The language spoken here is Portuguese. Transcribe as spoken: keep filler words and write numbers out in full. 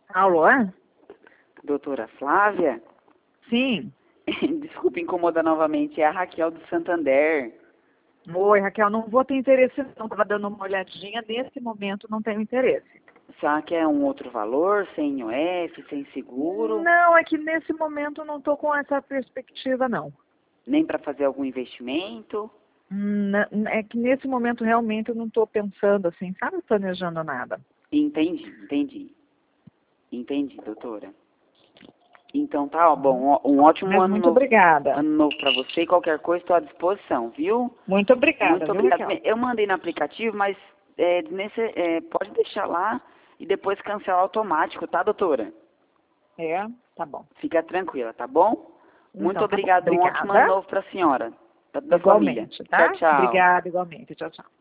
Alô? Doutora Flávia? Sim. Desculpe incomodar novamente, é a Raquel do Santander. Oi, Raquel, não vou ter interesse não. Estava dando uma olhadinha, nesse momento não tenho interesse. Será que é um outro valor, sem I O F, sem seguro? Não, é que nesse momento não estou com essa perspectiva, não. Nem para fazer algum investimento? N- É que nesse momento realmente eu não estou pensando assim, sabe, planejando nada. Entendi, entendi. Entendi, doutora. Então tá, ó, bom, um ótimo Mas ano muito novo, obrigada. ano novo para você. Qualquer coisa, estou à disposição, viu? Muito obrigada, Muito viu, obrigado. Raquel? Eu mandei no aplicativo, mas é, nesse, é, pode deixar lá e depois cancelar automático, tá, doutora? É, tá bom. Fica tranquila, tá bom? Muito Então, tá bom. obrigado. Um ótimo ano Obrigada. novo para a senhora, da, da família. Igualmente, Tchau, tá? tchau. Obrigada, igualmente. Tchau, tchau.